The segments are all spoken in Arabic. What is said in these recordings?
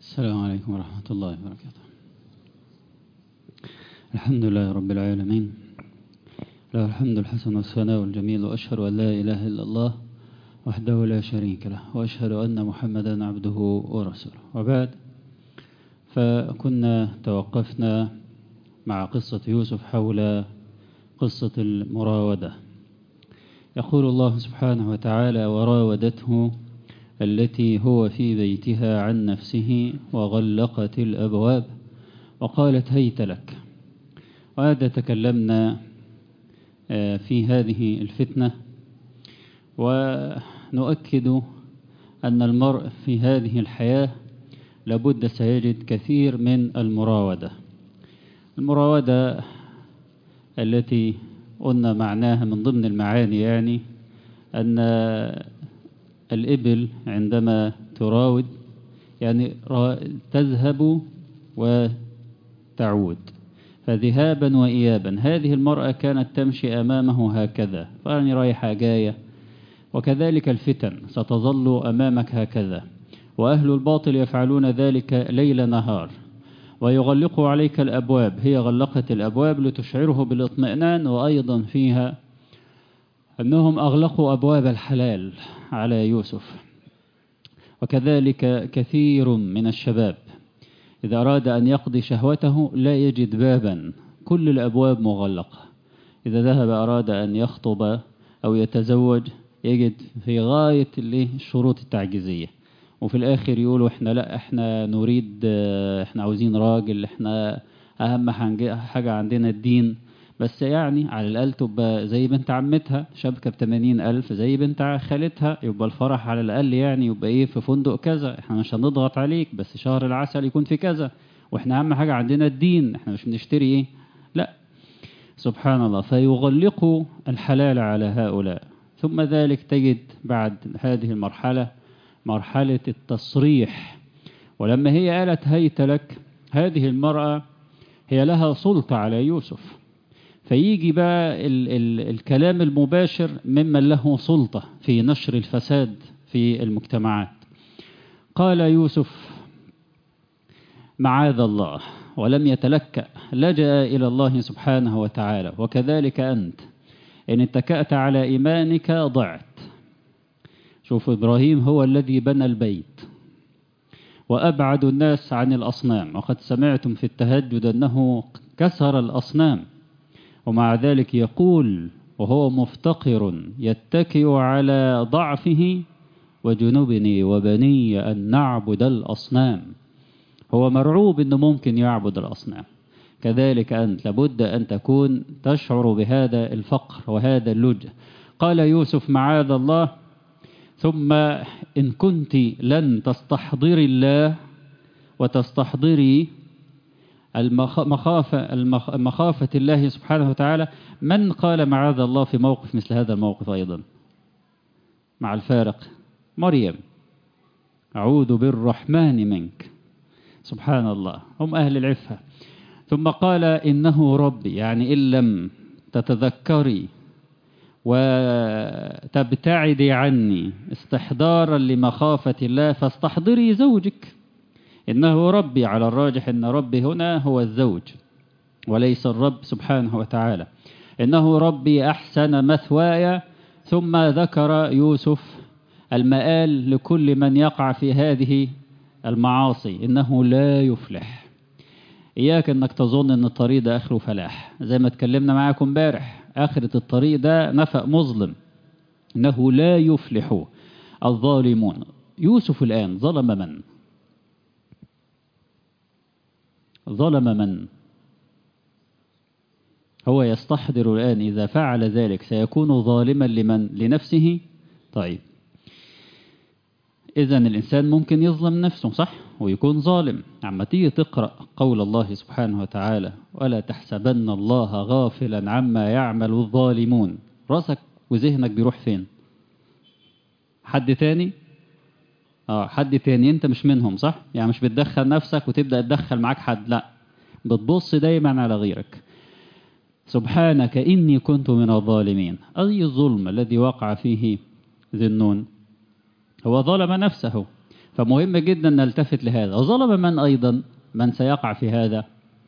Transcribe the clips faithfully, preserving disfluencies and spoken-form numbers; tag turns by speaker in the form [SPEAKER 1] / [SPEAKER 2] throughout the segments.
[SPEAKER 1] السلام عليكم ورحمة الله وبركاته. الحمد لله رب العالمين، له الحمد الحسن والثناء والجميل، وأشهد أن لا إله إلا الله وحده لا شريك له، وأشهد أن محمدا عبده ورسوله. وبعد، فكنا توقفنا مع قصة يوسف حول قصة المراودة. يقول الله سبحانه وتعالى: وراودته التي هو في بيتها عن نفسه وغلقت الأبواب وقالت هيت لك. وهذا تكلمنا في هذه الفتنة، ونؤكد أن المرء في هذه الحياة لابد سيجد كثير من المراودة. المراودة التي قلنا معناها من ضمن المعاني يعني أن الإبل عندما تراود يعني تذهب وتعود، فذهابا وإيابا. هذه المرأة كانت تمشي أمامه هكذا، فأني رايحة جاية، وكذلك الفتن ستظل أمامك هكذا، وأهل الباطل يفعلون ذلك ليل نهار، ويغلقوا عليك الأبواب. هي غلقت الأبواب لتشعره بالاطمئنان، وأيضا فيها أنهم أغلقوا أبواب الحلال على يوسف. وكذلك كثير من الشباب إذا أراد أن يقضي شهوته لا يجد بابا، كل الأبواب مغلقة. إذا ذهب أراد أن يخطب أو يتزوج يجد في غاية الشروط التعجيزية، وفي الآخر يقولوا إحنا لا إحنا نريد إحنا عاوزين راجل، إحنا أهم حاجة عندنا الدين، بس يعني على الأقل تبقى زي بنت عمتها شبكة بثمانين ألف، زي بنت خالتها يبقى الفرح على الأقل يعني يبقى إيه في فندق كذا، إحنا مش هنضغط عليك بس شهر العسل يكون في كذا، وإحنا أهم حاجة عندنا الدين، إحنا مش بنشتري إيه. لا، سبحان الله. فيغلقوا الحلال على هؤلاء. ثم ذلك تجد بعد هذه المرحلة مرحلة التصريح. ولما هي قالت هيت لك، هذه المرأة هي لها سلطة على يوسف، فيجي بقى ال ال الكلام المباشر ممن له سلطة في نشر الفساد في المجتمعات. قال يوسف معاذ الله، ولم يتلكأ، لجأ إلى الله سبحانه وتعالى. وكذلك أنت إن اتكأت على إيمانك ضعت. شوف، إبراهيم هو الذي بنى البيت وأبعد الناس عن الأصنام، وقد سمعتم في التهجد أنه كسر الأصنام، ومع ذلك يقول وهو مفتقر يتكئ على ضعفه: وجنبني وبني أن نعبد الأصنام. هو مرعوب أنه ممكن يعبد الأصنام. كذلك أنت لابد أن تكون تشعر بهذا الفقر وهذا اللجأ. قال يوسف معاذ الله، ثم إن كنت لن تستحضري الله وتستحضري المخافة, المخافة الله سبحانه وتعالى. من قال معاذ الله في موقف مثل هذا الموقف أيضا مع الفارق؟ مريم: أعوذ بالرحمن منك. سبحان الله، هم أهل العفة. ثم قال إنه ربي، يعني إن لم تتذكري وتبتعدي عني استحضارا لمخافة الله فاستحضري زوجك، إنه ربي. على الراجح إن ربي هنا هو الزوج وليس الرب سبحانه وتعالى. إنه ربي أحسن مثواي. ثم ذكر يوسف المآل لكل من يقع في هذه المعاصي، إنه لا يفلح. إياك أنك تظن أن الطريق ده آخره فلاح، زي ما اتكلمنا معاكم امبارح، آخرة الطريق ده نفق مظلم، إنه لا يفلح الظالمون. يوسف الآن ظلم من؟ ظلم من؟ هو يستحضر الآن إذا فعل ذلك سيكون ظالما لمن؟ لنفسه. طيب، إذن الإنسان ممكن يظلم نفسه صح ويكون ظالم. عما تيجي تقرأ قول الله سبحانه وتعالى: ولا تحسبن الله غافلا عما يعمل الظالمون، رأسك وذهنك بيروح فين؟ حد تاني؟ آه حد تاني. أنت مش منهم صح؟ يعني مش بتدخل نفسك وتبدأ تدخل معاك حد، لا، بتبص دايما على غيرك. سبحانك إني كنت من الظالمين. أي الظلم الذي وقع فيه ذي النون؟ هو ظلم نفسه. فمهم جدا نلتفت لهذا. وظلم من أيضا؟ من سيقع في هذا؟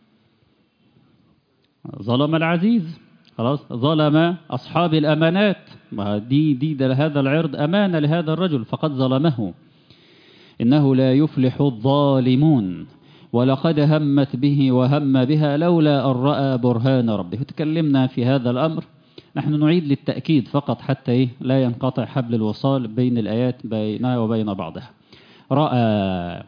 [SPEAKER 1] ظلم العزيز، خلاص، ظلم أصحاب الأمانات، ما دي دي ده هذا العرض أمانة لهذا الرجل فقد ظلمه. إنه لا يفلح الظالمون ولقد همت به وهم بها لولا أن رأى برهان ربه. تكلمنا في هذا الأمر، نحن نعيد للتأكيد فقط حتى إيه لا ينقطع حبل الوصال بين الآيات بينها وبين بعضها. رأى،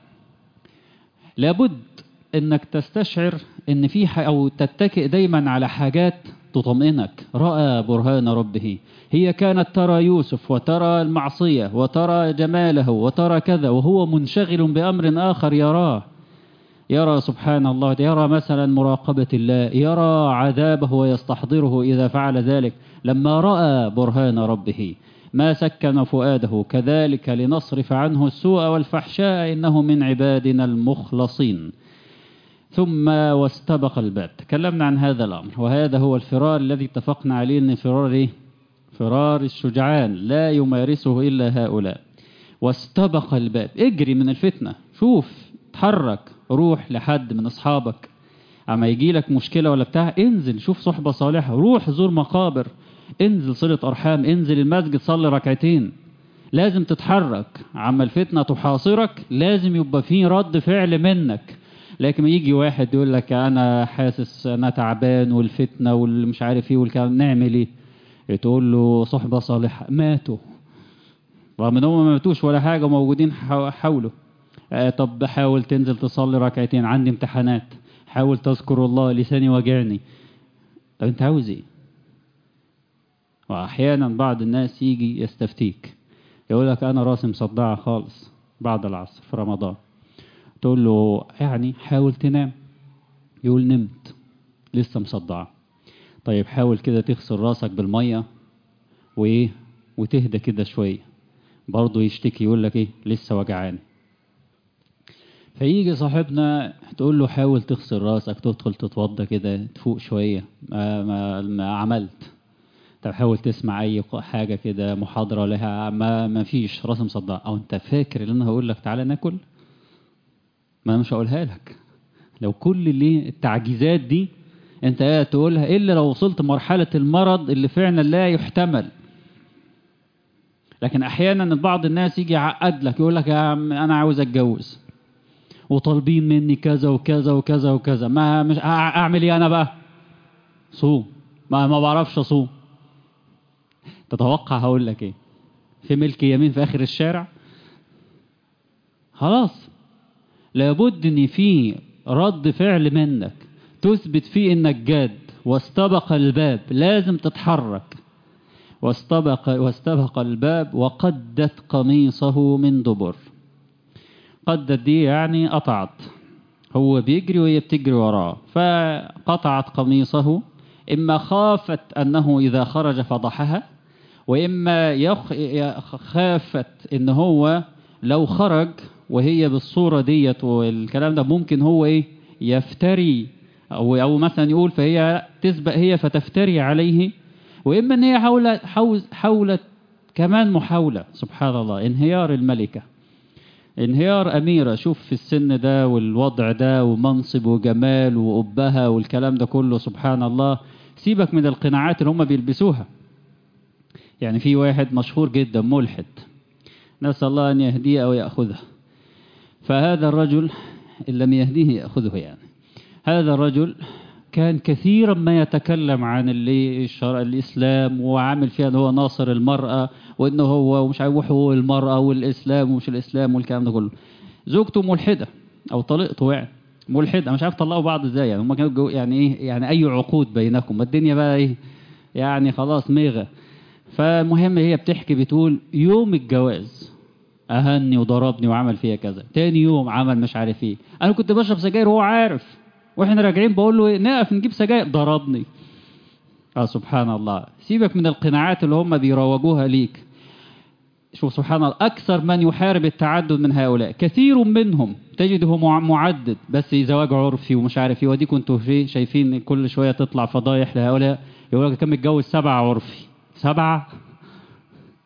[SPEAKER 1] لابد انك تستشعر ان في او تتكئ دايما على حاجات تطمئنك. رأى برهان ربه، هي كانت ترى يوسف وترى المعصية وترى جماله وترى كذا، وهو منشغل بأمر آخر يراه، يرى سبحان الله، يرى مثلا مراقبة الله، يرى عذابه ويستحضره إذا فعل ذلك. لما رأى برهان ربه ما سكن فؤاده كذلك لنصرف عنه السوء والفحشاء إنه من عبادنا المخلصين. ثم واستبق الباب. تكلمنا عن هذا الأمر، وهذا هو الفرار الذي اتفقنا عليه، أن فرار إيه؟ فرار الشجعان لا يمارسه إلا هؤلاء. واستبق الباب، اجري من الفتنة، شوف، تحرك، روح لحد من أصحابك، أما يجي لك مشكلة ولا بتاع انزل شوف صحبة صالحة، روح زور مقابر، انزل صلة أرحام، انزل المسجد صلي ركعتين. لازم تتحرك، عما الفتنة تحاصرك لازم يبقى فيه رد فعل منك. لكن يجي واحد يقول لك أنا حاسس أنا تعبان والفتنة والمش عارف إيه والكلام، نعمل إيه؟ تقول له صحبة صالحة ماتوا، رغم إن هم ما ماتوش ولا حاجة موجودين حوله. آه طب حاول تنزل تصلي ركعتين، عندي امتحانات، حاول تذكر الله، لساني وجعني. طب أنت عاوز إيه؟ وأحيانا بعض الناس يجي يستفتيك، يقول لك أنا راسي مصدعة خالص بعد العصر في رمضان. تقول له يعني حاول تنام، يقول نمت لسه مصدعة. طيب حاول كده تغسل راسك بالمية وإيه وتهدى كده شوية، برضه يشتكي يقول لك إيه لسه وجعاني. فيجي صاحبنا تقول له حاول تغسل راسك، تدخل تتوضى كده تفوق شوية، ما, ما, ما عملت. طب حاول تسمع أي حاجة كده محاضرة لها، ما, ما فيش، راسي مصدعة. أو أنت فاكر اللي أنا هقول لك تعالى ناكل؟ ما أنا مش هقولها لك. لو كل اللي التعجيزات دي أنت قاعد تقولها إلا لو وصلت مرحلة المرض اللي فعلا لا يحتمل. لكن أحيانا بعض الناس يجي يعقد لك، يقول لك يا عم أنا عاوز أتجوز وطالبين مني كذا وكذا وكذا وكذا، ما مش أعمل إيه أنا بقى؟ صوم. ما ما بعرفش أصوم. تتوقع هقول لك إيه؟ في ملك يمين في آخر الشارع؟ خلاص، لابد ان في رد فعل منك تثبت فيه انك جاد. واستبق الباب، لازم تتحرك. واستبق واستبق الباب وقدت قميصه من دبر. قدت دي يعني قطعت، هو بيجري وهي بتجري وراه، فقطعت قميصه. إما خافت أنه إذا خرج فضحها، وإما يخ... خافت إن هو لو خرج وهي بالصورة ديت والكلام ده ممكن هو إيه يفتري، أو, أو مثلا يقول فهي تسبق هي فتفتري عليه. وإما أن هي حاولت, حاولت كمان محاولة، سبحان الله، انهيار الملكة، انهيار أميرة. شوف في السن ده والوضع ده ومنصب وجمال وأبها والكلام ده كله، سبحان الله. سيبك من القناعات اللي هم بيلبسوها. يعني في واحد مشهور جدا ملحد، نسأل الله أن يهديه أو يأخذه. فهذا الرجل إن لم يهديه يأخذه، يعني هذا الرجل كان كثيرا ما يتكلم عن اللي الشرع الإسلام، وعامل فيها أنه هو ناصر المرأة، وأنه هو ومش عارف حقوق المرأة والإسلام ومش الإسلام والكلام ده كله. زوجته ملحدة أو طليقته يعني ملحدة، مش عارف طلقوا بعض إزاي، يعني هم كانوا يعني إيه يعني أي عقود بينكم، ما الدنيا بقى إيه يعني خلاص ميغة. فالمهم هي بتحكي بتقول يوم الجواز أهني وضربني وعمل فيها كذا، تاني يوم عمل مش عارف إيه، أنا كنت بشرب سجاير وهو عارف، واحنا راجعين بقول له نقف نجيب سجاير ضربني. اه سبحان الله. سيبك من القناعات اللي هم بيروجوها ليك. شوف سبحان الله، اكثر من يحارب التعدد من هؤلاء كثير منهم تجده معدد بس زواج عرفي ومش عارف ايه. ودي كنتوا شايفين كل شويه تطلع فضايح لهؤلاء، يقول لك كم متجوز سبعه عرفي. سبعه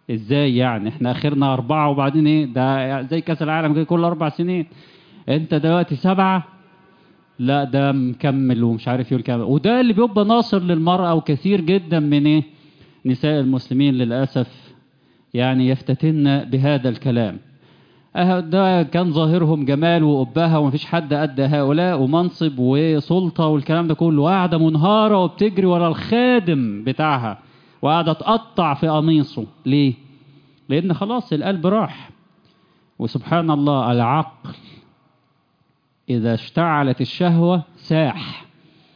[SPEAKER 1] ازاي يعني؟ احنا اخرنا اربعة وبعدين ايه ده؟ زي كاس العالم كده كل اربع سنين، انت دلوقتي سبعة؟ لا ده مكمل ومش عارف يقول كامل. وده اللي بيبقى ناصر للمرأة، وكثير جدا من ايه نساء المسلمين للأسف يعني يفتتن بهذا الكلام. اه ده كان ظاهرهم جمال وأبهة ومفيش حد قد هؤلاء ومنصب وسلطة والكلام ده كله، قاعدة منهارة وبتجري ورا الخادم بتاعها وقاعدة تقطع في قميصه. ليه؟ لأن خلاص القلب راح. وسبحان الله العقل إذا اشتعلت الشهوة ساح،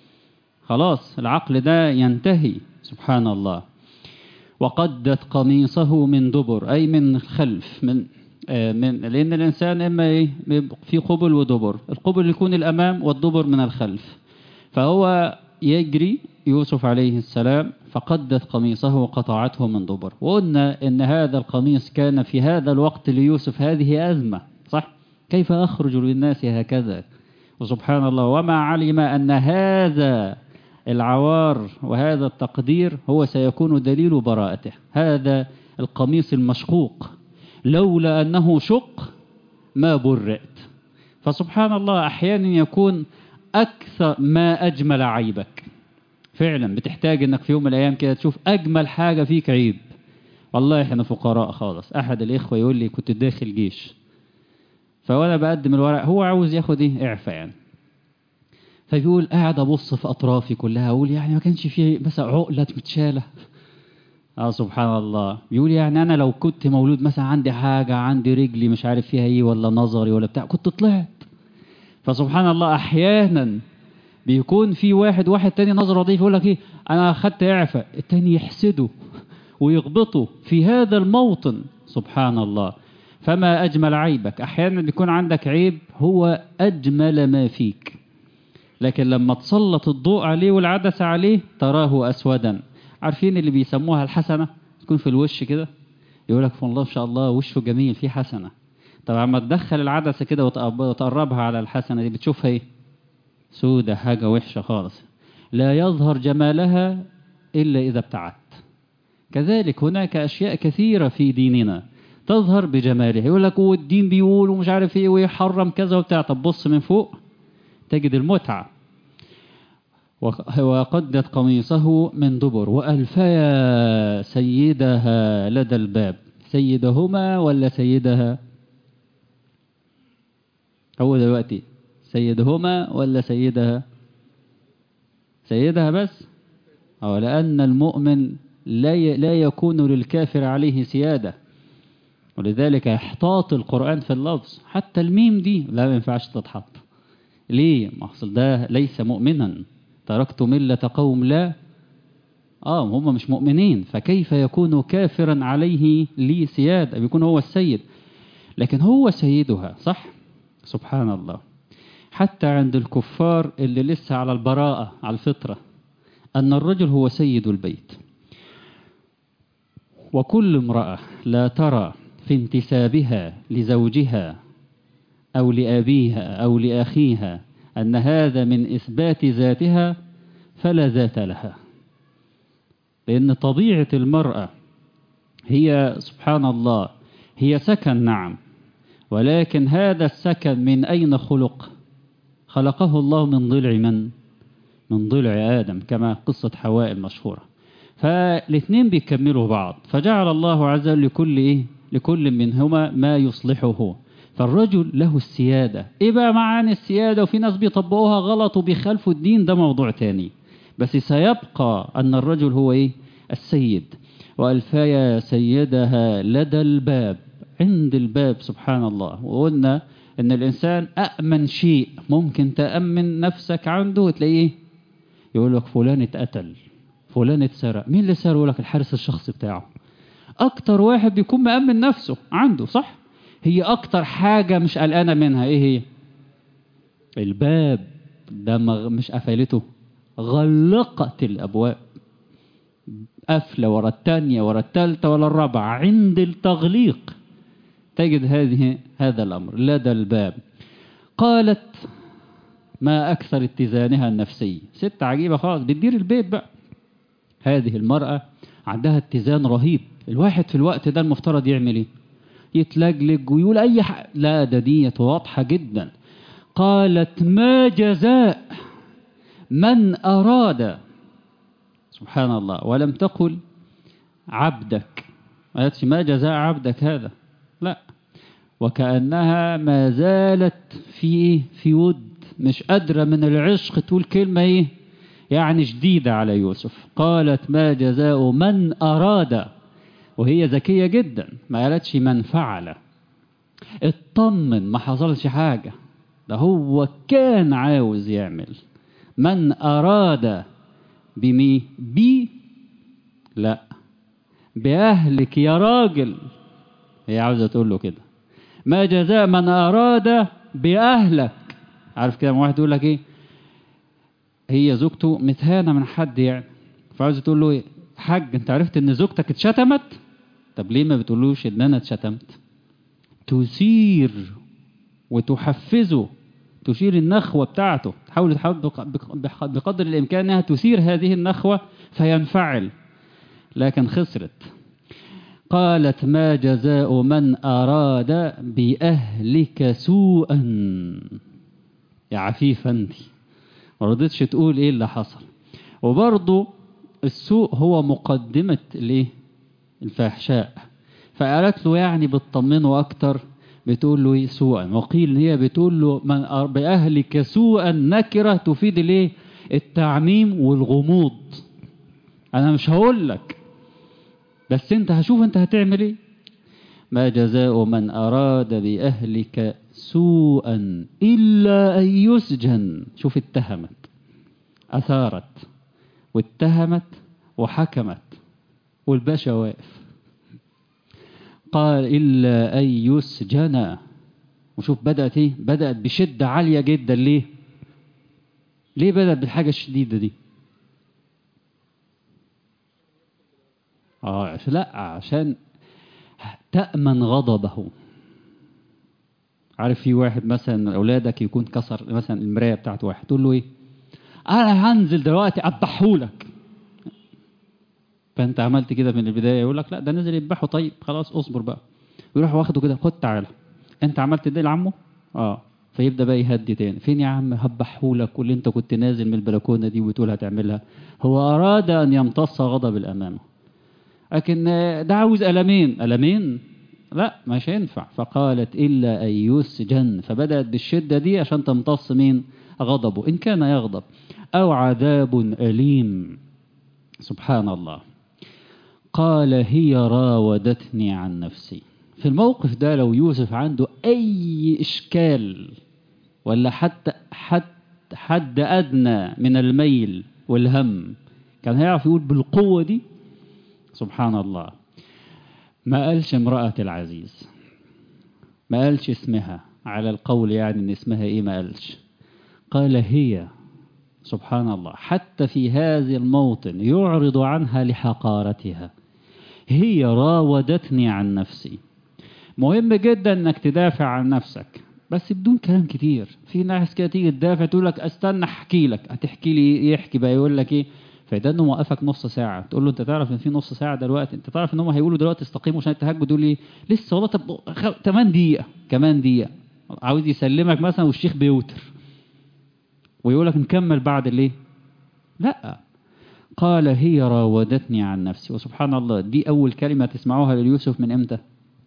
[SPEAKER 1] خلاص العقل ده ينتهي. سبحان الله. وقدت قميصه من دبر، أي من الخلف، من آه من لأن الإنسان إما إيه في قبل ودبر، القبل يكون الأمام والدبر من الخلف. فهو يجري يوسف عليه السلام فقدت قميصه وقطعته من دبر. وقلنا إن هذا القميص كان في هذا الوقت ليوسف هذه أزمة، صح؟ كيف أخرج للناس هكذا؟ وسبحان الله وما علم أن هذا العوار وهذا التقدير هو سيكون دليل براءته. هذا القميص المشقوق لولا أنه شق ما برئت. فسبحان الله أحيانا يكون أكثر ما أجمل عيبك. فعلا بتحتاج أنك في يوم من الأيام كده تشوف أجمل حاجة فيك عيب. والله إحنا فقراء خالص. أحد الإخوة يقول لي كنت داخل جيش، فوانا بقدم الورق هو عاوز ياخد ايه اعفاء يعني، فبيقول قاعد ابص في اطرافي كلها اقول يعني ما كانش فيه مثلا عقله متشاله. اه سبحان الله. بيقول يعني انا لو كنت مولود مثلا عندي حاجه، عندي رجلي مش عارف فيها ايه ولا نظري ولا بتاع، كنت طلعت. فسبحان الله احيانا بيكون في واحد واحد تاني نظره ضعيف يقول لك ايه انا اخدت اعفاء، التاني يحسده ويغبطه في هذا الموطن. سبحان الله. فما أجمل عيبك. أحيانا بيكون عندك عيب هو أجمل ما فيك، لكن لما تسلط الضوء عليه والعدسة عليه تراه أسودا. عارفين اللي بيسموها الحسنة؟ تكون في الوش كده يقول لك والله ما شاء الله وشه جميل فيه حسنة. طبعا ما تدخل العدسة كده وتقربها على الحسنة دي بتشوفها ايه؟ سودة، حاجة وحشة خالص، لا يظهر جمالها إلا إذا ابتعدت. كذلك هناك أشياء كثيرة في ديننا تظهر بجماله. يقول لك والدين بيقول ومش عارف ايه ويحرم كذا وبتاع، طب بص من فوق تجد المتعة. وقدت قميصه من دبر وألفيا سيدها لدى الباب. سيدهما ولا سيدها؟ هو دلوقتي سيدهما ولا سيدها؟ سيدها بس. أو لأن المؤمن لا لا يكون للكافر عليه سيادة، ولذلك احتاط القرآن في اللفظ. حتى الميم دي لا ما ينفعش تتحط. ليه؟ محصل ده ليس مؤمنا. تركت ملة قوم لا آه هم مش مؤمنين، فكيف يكون كافرا عليه لي سيادة؟ بيكون هو السيد، لكن هو سيدها، صح؟ سبحان الله. حتى عند الكفار اللي لسه على البراءة على الفطرة أن الرجل هو سيد البيت. وكل امرأة لا ترى في انتسابها لزوجها أو لأبيها أو لأخيها أن هذا من إثبات ذاتها فلا ذات لها. لأن طبيعة المرأة هي سبحان الله هي سكن، نعم، ولكن هذا السكن من أين خلق؟ خلقه الله من ضلع من؟ من ضلع آدم، كما قصة حواء المشهورة. فالاثنين بيكملوا بعض، فجعل الله عز وجل لكل إيه؟ لكل منهما ما يصلحه. فالرجل له السيادة. إيه بقى معاني السيادة؟ وفي ناس بيطبقوها غلط وبيخالفوا الدين، ده موضوع تاني، بس سيبقى أن الرجل هو إيه؟ السيد. وألفايا سيدها لدى الباب، عند الباب. سبحان الله. وقلنا أن الإنسان أأمن شيء ممكن تأمن نفسك عنده وتلاقيه يقول لك فلان اتقتل، فلان اتسرق. مين اللي سرق؟ يقول لك الحارس الشخصي بتاعه. أكتر واحد بيكون مأمن نفسه عنده، صح؟ هي أكتر حاجة مش قلقانة منها إيه هي؟ الباب. ده مش قفلته، غلقت الأبواب، قفلة ورا الثانية ورا الثالثة ورا الرابعة. عند التغليق تجد هذه هذا الأمر لدى الباب. قالت ما أكثر اتزانها النفسي. ست عجيبة خالص بتدير البيت بقى. هذه المرأة عندها اتزان رهيب الواحد في الوقت ده المفترض يعمل ايه؟ يتلجلج ويقول اي حاجة. لا، ده دية واضحة جدا. قالت ما جزاء من اراد، سبحان الله، ولم تقل عبدك. ما قالتش ما جزاء عبدك هذا، لا. وكأنها ما زالت في في ود، مش قادرة من العشق تقول كلمة ايه يعني شديدة على يوسف. قالت ما جزاء من أراد، وهي ذكية جدا، ما قالتش من فعل. اطمن، ما حصلش حاجة، ده هو كان عاوز يعمل. من أراد بمي بي، لا، بأهلك يا راجل. هي عاوزة تقول له كده، ما جزاء من أراد بأهلك. عارف كده واحد يقول لك ايه، هي زوجته متهانة من حد يعني، فعاوزة تقول له ايه، حاج انت عرفت ان زوجتك اتشتمت؟ طب ليه ما بتقولوش ان انا اتشتمت؟ تثير وتحفزه، تشير النخوة بتاعته، تحاول تحاول بقدر الامكان انها تثير هذه النخوة فينفعل، لكن خسرت. قالت ما جزاء من أراد بأهلك سوءا. يا عفيفة انت، ما رضيتش تقول ايه اللي حصل. وبرضه السوء هو مقدمة الايه، الفحشاء. فقالت له يعني بتطمنه اكتر، بتقول له ايه سوءا. وقيل هي بتقول له من بأهلك سوءا نكرة تفيد الايه، التعميم والغموض. انا مش هقول لك، بس انت هشوف انت هتعمل ايه. ما جزاء من أراد بأهلك سوءا إلا أن يسجن. شوف، اتهمت، أثارت واتهمت وحكمت، والباشا واقف. قال إلا أن يسجن. وشوف بدأت ايه، بدأت بشدة عالية جدا. ليه ليه بدأت بالحاجة الشديدة دي؟ آه لا، عشان تأمن غضبه. عارف في واحد مثلا أولادك يكون كسر مثلا المراية بتاعت واحد، تقول له ايه، انا هنزل دلوقتي اذبحهولك. فانت عملت كده من البدايه، يقول لك لا ده نزل يذبحه، طيب خلاص اصبر بقى. يروح واخده كده، خد تعالى انت عملت ده لعمه، اه. فيبدا بقى يهدي تاني، فين يا عم هذبحهولك، واللي انت كنت نازل من البلكونه دي وتقول هتعملها. هو اراد ان يمتص غضب الامامه، لكن ده عاوز ألمين ألمين، لا مش هينفع. فقالت إلا أن يسجن. فبدأت بالشدة دي عشان تمتص مين، غضبه إن كان يغضب، أو عذاب أليم. سبحان الله. قال هي راودتني عن نفسي. في الموقف ده لو يوسف عنده أي إشكال ولا حتى حد, حد أدنى من الميل والهم، كان هيعرف يقول بالقوة دي. سبحان الله. ما قالش امرأة العزيز، ما قالش اسمها، على القول يعني ان اسمها ايه، ما قالش، قال هي. سبحان الله. حتى في هذا الموطن يعرض عنها لحقارتها. هي راودتني عن نفسي. مهم جدا انك تدافع عن نفسك، بس بدون كلام كتير. في ناس كده تيجي تدافع تقول لك استنى احكي لك، هتحكي لي يحكي بقى يقول لك ايه، فده انه موقفك نص ساعه، تقول له انت تعرف ان في نص ساعه دلوقتي، انت تعرف ان هم هيقولوا دلوقتي استقيموا عشان التهجد، يقول لي لسه والله، طب كمان دقيقه كمان دقيقه، عاوز يسلمك مثلا والشيخ بيوتر ويقول لك نكمل بعد الايه. لا، قال هي راودتني عن نفسي. وسبحان الله، دي اول كلمه تسمعوها ليوسف من امتى؟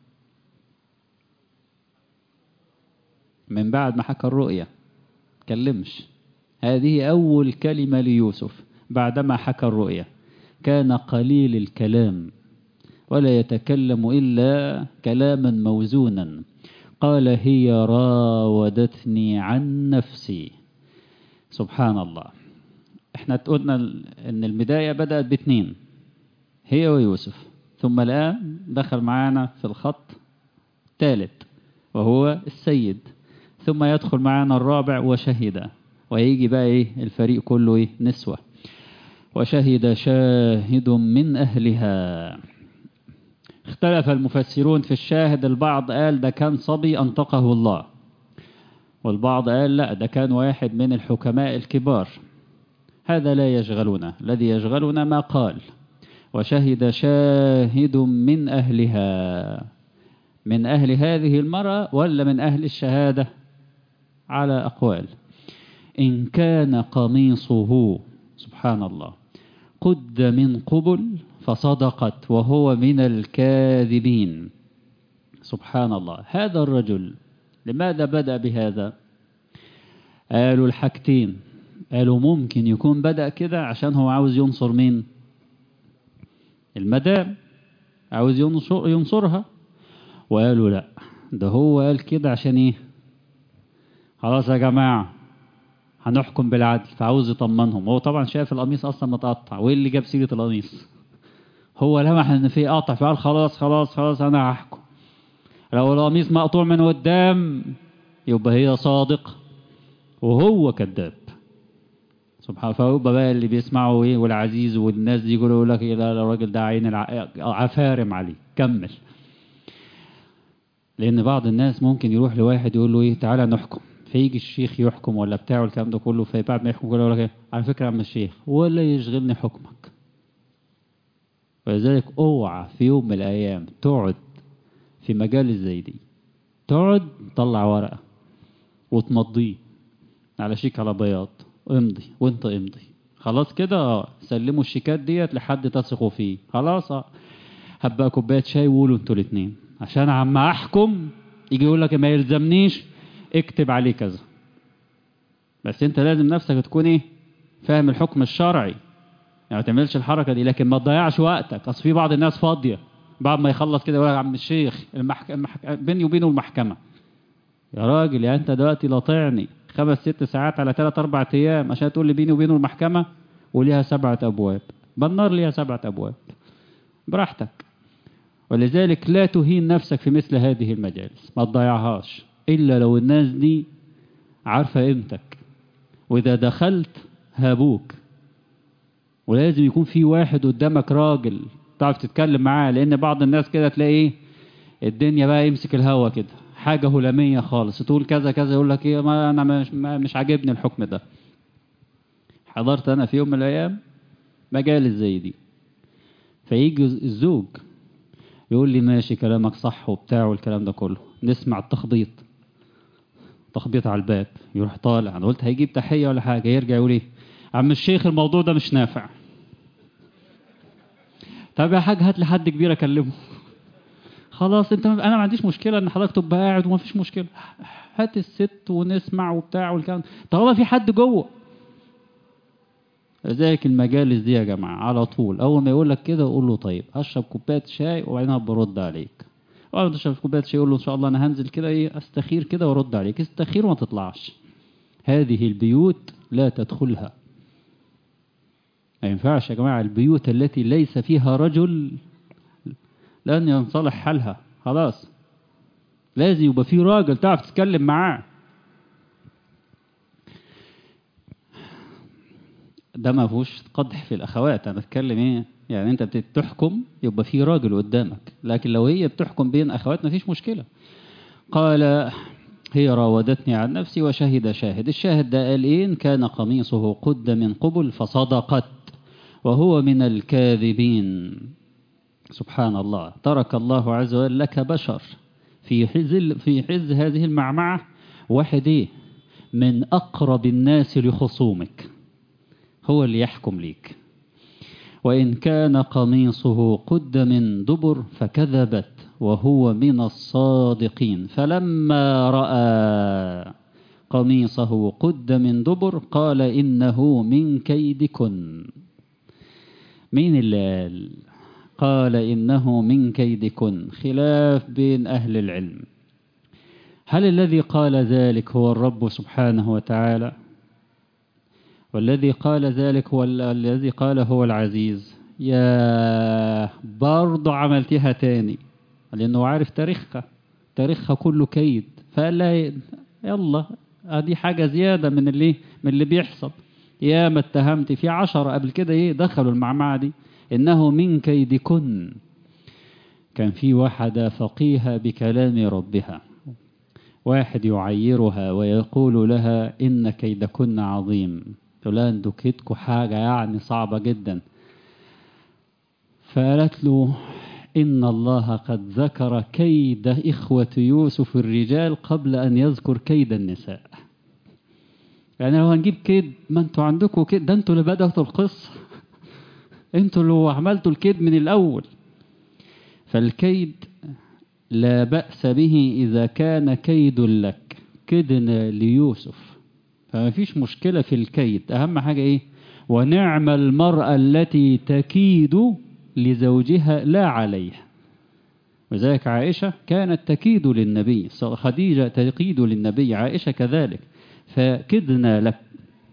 [SPEAKER 1] من بعد ما حكى الرؤيا، كلمش. هذه أول كلمة ليوسف بعدما حكى الرؤيا. كان قليل الكلام ولا يتكلم إلا كلاما موزونا. قال هي راودتني عن نفسي. سبحان الله. احنا قلنا ان البداية بدأت باثنين، هي ويوسف، ثم الآن دخل معانا في الخط الثالث وهو السيد، ثم يدخل معنا الرابع وشهد، ويجي بقى ايه الفريق كله ايه نسوة. وشهد شاهد من أهلها. اختلف المفسرون في الشاهد، البعض قال ده كان صبي أنطقه الله، والبعض قال لا ده كان واحد من الحكماء الكبار. هذا لا يشغلنا، الذي يشغلنا ما قال. وشهد شاهد من أهلها، من أهل هذه المرأة ولا من أهل الشهادة؟ على أقوال. إن كان قميصه سبحان الله قد من قبل فصدقت وهو من الكاذبين. سبحان الله. هذا الرجل لماذا بدأ بهذا؟ قالوا الحاجتين، قالوا ممكن يكون بدأ كده عشان هو عاوز ينصر مين؟ المدام، عاوز ينصر ينصرها. وقالوا لا، ده هو قال كده عشان ايه؟ خلاص يا جماعة هنحكم بالعدل، فعاوز يطمنهم. هو طبعا شايف القميص اصلا متقطع، وايه اللي جاب سيرة القميص؟ هو لمح ان في قطع فقال خلاص خلاص خلاص انا هحكم. لو القميص مقطوع من قدام يبقى هي صادق وهو كذاب. سبحان. فيبقى بقى اللي بيسمعوا ايه والعزيز والناس دي يقولوا لك ايه، لا الراجل ده عين العفارم عليه كمل. لان بعض الناس ممكن يروح لواحد يقول له ايه تعالى نحكم، فيجي الشيخ يحكم ولا بتاعه الكلام ده كله، فبعد ما يحكم يقول لك ايه على فكره يا عم الشيخ ولا يشغلني حكمك. ولذلك اوعى في يوم من الايام تقعد في مجالس زي دي، تقعد تطلع ورقه وتمضيه على شيك على بياض امضي وانت امضي خلاص كده، سلموا الشيكات ديت لحد تثقوا فيه خلاص. هبقى كوبايه شاي وقولوا انتوا الاثنين عشان عم احكم يجي يقول لك ما يلزمنيش اكتب عليه كذا. بس انت لازم نفسك تكون ايه فاهم الحكم الشرعي، يعني ما تعملش الحركه دي. لكن ما تضيعش وقتك، اصل في بعض الناس فاضيه بعد ما يخلص كده يقول لك يا عم الشيخ المحك... المحك... بيني وبينه المحكمه. يا راجل يعني انت دلوقتي لاطعني خمس ست ساعات على ثلاث اربع ايام عشان تقول لي بيني وبينه المحكمه وليها سبعه ابواب، بالنار ليها سبعه ابواب براحتك. ولذلك لا تهين نفسك في مثل هذه المجالس، ما تضيعهاش إلا لو الناس دي عارفة قيمتك، وإذا دخلت هابوك. ولازم يكون في واحد قدامك راجل تعرف تتكلم معاه، لأن بعض الناس كده تلاقي إيه الدنيا بقى يمسك الهوا كده حاجة هلامية خالص، تقول كذا كذا يقول لك إيه ما أنا مش, ما مش عاجبني الحكم ده. حضرت أنا في يوم من الأيام مجالس زي دي، فيجي الزوج يقول لي ماشي كلامك صح وبتاع والكلام ده كله، نسمع التخبيط تخبيط على الباب، يروح طالع. انا قلت هيجيب تحية ولا حاجة، يرجع يقول ايه عم الشيخ الموضوع ده مش نافع. طب يا حاج هات لي حد كبير اكلمه. خلاص انت انا ما عنديش مشكلة ان حضرتك تبقى قاعد وما فيش مشكلة، هات الست ونسمع وبتاع والكلام طالما في حد جوه. لذلك المجالس دي يا جماعة على طول اول ما يقول لك كده قول له طيب اشرب كوباية شاي وبعدين برد عليك. اول ما تشرب كوبايه شاي يقول له ان شاء الله انا هنزل كده ايه استخير كده وارد عليك، استخير وما تطلعش. هذه البيوت لا تدخلها، ما ينفعش يا جماعه. البيوت التي ليس فيها رجل لن ينصلح حالها، خلاص لازم يبقى في راجل تعرف تتكلم معاه. ده ما فيهوش قدح في الاخوات، انا بتكلم ايه يعني انت بتحكم يبقى في راجل قدامك، لكن لو هي بتحكم بين اخوات ما فيش مشكله. قال هي راودتني عن نفسي وشهد شاهد. الشاهد ده قال إيه؟ إن كان قميصه قد من قبل فصدقت وهو من الكاذبين. سبحان الله. ترك الله عز وجل لك بشر في حز في حز هذه المعمعة، واحد إيه من أقرب الناس لخصومك هو اللي يحكم ليك. وإن كان قميصه قد من دبر فكذبت وهو من الصادقين. فلما رأى قميصه قد من دبر قال إنه من كيدكن. مين اللي قال؟ قال إنه من كيدكن. خلاف بين أهل العلم، هل الذي قال ذلك هو الرب سبحانه وتعالى، والذي قال ذلك هو الذي قال هو العزيز؟ يا برضو عملتها تاني، لأنه عارف تاريخها تاريخها كله كيد، فقال لا يلا هذه حاجة زيادة من اللي من اللي بيحصل. يا ما اتهمت في عشرة قبل كده ايه دخلوا المعمعة دي. إنه من كيدكن. كان في واحدة فقيهة بكلام ربها، واحد يعيرها ويقول لها إن كيدكن عظيم، تقول لها انتوا كيدكوا حاجة يعني صعبة جدا. فقالت له إن الله قد ذكر كيد إخوة يوسف الرجال قبل أن يذكر كيد النساء. يعني لو هنجيب كيد، ما انتوا عندكم كيد، ده انتوا اللي بدأتوا القصة، انتوا اللي عملتوا الكيد من الأول. فالكيد لا بأس به إذا كان كيد لك، كدنا ليوسف، فما فيش مشكلة في الكيد. أهم حاجة إيه؟ ونعم المرأة التي تكيد لزوجها لا عليه. وذلك عائشة كانت تكيد للنبي، خديجة تكيد للنبي، عائشة كذلك، فكدنا لك.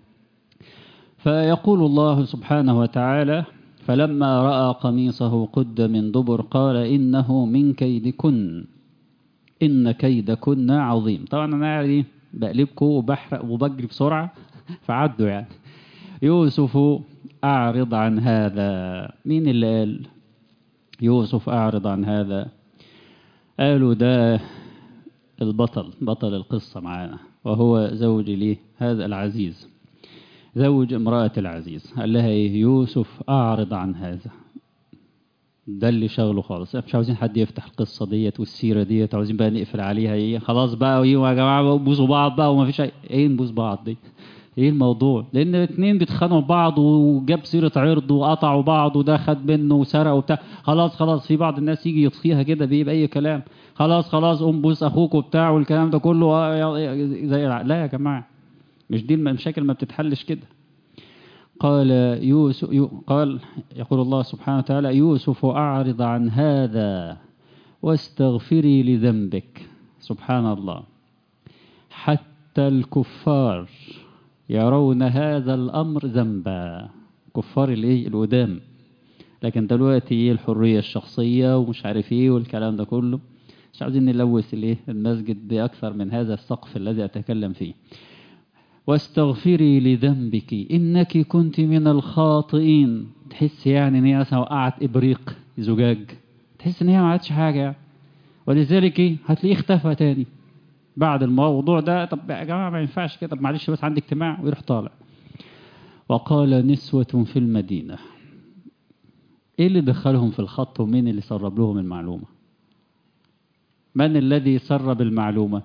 [SPEAKER 1] فيقول الله سبحانه وتعالى: فلما رأى قميصه قد من دبر قال إنه من كيدكن إن كيدكن عظيم. طبعا أنا يعني بقلبكم وبحرق وبجري بسرعة فعدوا يعني. يوسف أعرض عن هذا. مين اللي قال يوسف أعرض عن هذا؟ قالوا ده البطل، بطل القصة معانا، وهو زوج ليه هذا العزيز، زوج امرأة العزيز. قال لها إيه؟ يوسف أعرض عن هذا. ده اللي شغله خالص، مش عاوزين حد يفتح القصة ديت والسيرة ديت، عاوزين بقى نقفل عليها. ايه خلاص بقى، ايه يا جماعة بوزوا بعض بقى وما فيش ايه نبوز بعض دي، ايه الموضوع؟ لان اتنين بيتخانقوا بعض وجاب سيرة عرض وقطعوا بعض وده خد منه وسرق وبتاع، خلاص خلاص. في بعض الناس يجي يطفيها كده بيه اي كلام، خلاص خلاص قوم بوس اخوك وبتاع والكلام ده كله زي. لا يا جماعة، مش دي المشاكل، ما بتتحلش كده. قال يوسف، قال يقول الله سبحانه وتعالى: يوسف أعرض عن هذا واستغفري لذنبك. سبحان الله، حتى الكفار يرون هذا الأمر ذنبا، كفار الايه القدام. لكن دلوقتي الحرية الشخصية ومش عارف ايه والكلام ده كله، مش عايزين نلوث الايه المسجد بأكثر من هذا السقف الذي أتكلم فيه. واستغفري لذنبك إنك كنت من الخاطئين. تحس يعني ان هي مثلا وقعت إبريق زجاج، تحس ان هي ما عادش حاجة، ولذلك ايه هتلاقيه اختفى تاني بعد الموضوع ده. طب يا جماعة ما ينفعش كده، طب معلش بس عندي اجتماع، ويروح طالع. وقال نسوة في المدينة. ايه اللي دخلهم في الخط ومين اللي سرب لهم المعلومة؟ من الذي سرب المعلومة؟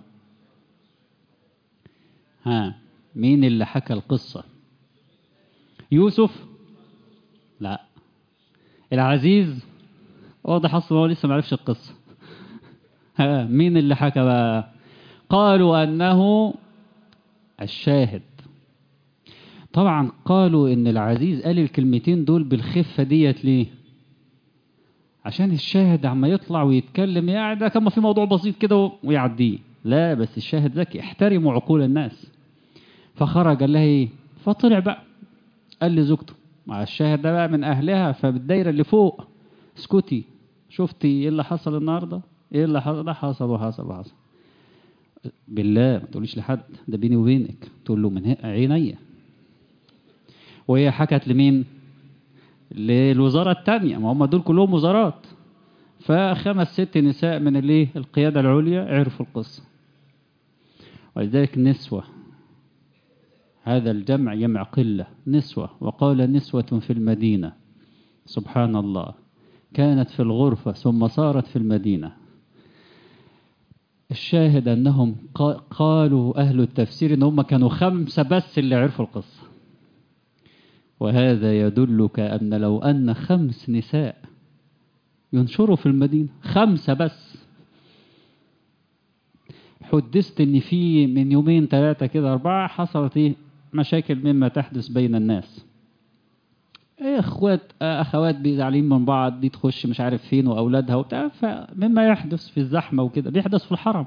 [SPEAKER 1] ها، مين اللي حكى القصة؟ يوسف؟ لا، العزيز. واضح اصلا هو لسه ما عرفش القصة. ها، مين اللي حكى بقى؟ قالوا أنه الشاهد. طبعا قالوا ان العزيز قال الكلمتين دول بالخفة ديت ليه؟ عشان الشاهد عما يطلع ويتكلم يعني ده كما في موضوع بسيط كده ويعديه. لا، بس الشاهد ذكي، احترموا عقول الناس. فخرج قال لها ايه؟ فطلع بقى قال لزوجته، مع الشاهد ده بقى من اهلها فبالدايره اللي فوق: اسكتي، شفتي ايه اللي حصل النهارده؟ ايه اللي حصل؟ ده حصل وحصل وحصل. بالله ما تقوليش لحد، ده بيني وبينك. تقول له من عينيا. وهي حكت لمين؟ للوزاره الثانيه، ما هم دول كلهم وزارات. فخمس ست نساء من الايه القياده العليا عرفوا القصه. ولذلك نسوه، هذا الجمع جمع قلة، نسوة. وقال نسوة في المدينة. سبحان الله، كانت في الغرفة ثم صارت في المدينة. الشاهد أنهم قالوا أهل التفسير أنهم كانوا خمسة بس اللي عرفوا القصة. وهذا يدلك أن لو أن خمس نساء ينشروا في المدينة، خمسة بس. حدثت أن في من يومين ثلاثة كده أربعة حصلت إيه مشاكل مما تحدث بين الناس. ايه اخوات اخوات بيزعلين من بعض، دي تخش مش عارف فين واولادها وبتاع، فمما يحدث في الزحمه وكده بيحدث في الحرم.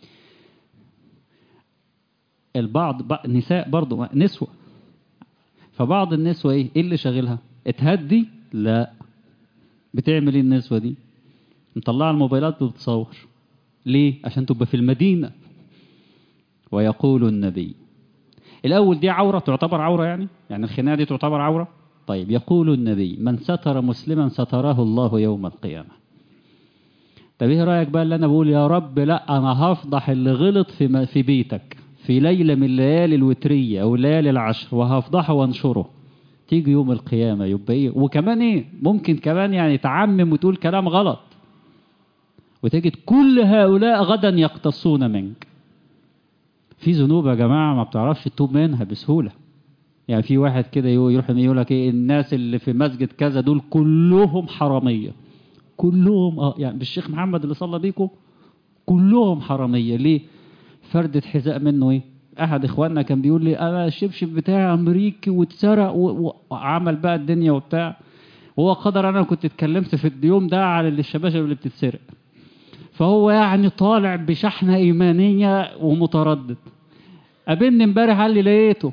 [SPEAKER 1] البعض نساء برضو نسوة، فبعض النسوة ايه ايه اللي شاغلها؟ اتهدي؟ لا، بتعمل ايه النسوة دي؟ مطلعه الموبايلات وبتصور. ليه؟ عشان تبقى في المدينة. ويقول النبي الأول دي عورة، تعتبر عورة يعني يعني الخناقة دي تعتبر عورة. طيب يقول النبي من ستر مسلما ستراه الله يوم القيامة. طب ايه رأيك بقى اللي أنا بقول يا رب لا أنا هفضح اللي غلط في في بيتك في ليلة من الليالي الوترية أو الليالي العشر، وهفضحه وانشره. تيجي يوم القيامة يبقى ايه؟ وكمان ايه؟ ممكن كمان يعني تعمم وتقول كلام غلط، وتجد كل هؤلاء غدا يقتصون منك. في ذنوب يا جماعة ما بتعرفش تتوب منها بسهولة. يعني في واحد كده يروح يقول لك ايه، الناس اللي في مسجد كذا دول كلهم حرامية، كلهم اه يعني بالشيخ محمد اللي صلى بيكم كلهم حرامية. ليه؟ فردة حذاء منه ايه؟ احد اخواننا كان بيقول لي انا الشبشب بتاعي امريكي واتسرق وعمل بقى الدنيا وبتاع، وهو قدر انا كنت اتكلمت في اليوم ده على الشباشب اللي بتتسرق، فهو يعني طالع بشحنة ايمانية ومتردد. قابلني امبارح قال لي لقيته.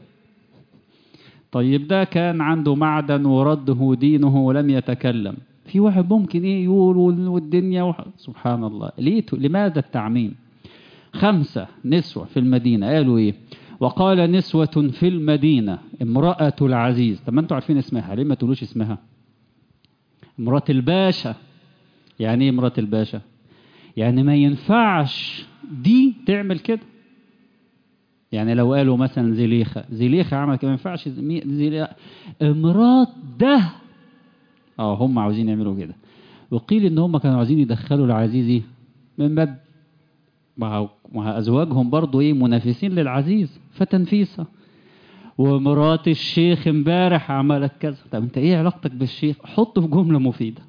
[SPEAKER 1] طيب ده كان عنده معدن ورده دينه ولم يتكلم. في واحد ممكن ايه يقول والدنيا وح... سبحان الله. ليه؟ لماذا التعميم؟ خمسة نسوة في المدينة قالوا ايه؟ وقال نسوة في المدينة امرأة العزيز. طب ما انتوا عارفين اسمها، ليه ما تقولوش اسمها؟ امرأة الباشا. يعني ايه امرأة الباشا؟ يعني ما ينفعش دي تعمل كده. يعني لو قالوا مثلا زليخة، زليخة عمل كده ما ينفعش زليخة امرأة ده. اه هم عاوزين يعملوا كده. وقيل ان هم كانوا عاوزين يدخلوا العزيز من باب مع ازواجهم برضو ايه منافسين للعزيز فتنفيسها. ومرات الشيخ امبارح عملت كذا. طب انت ايه علاقتك بالشيخ؟ حطه في جملة مفيدة.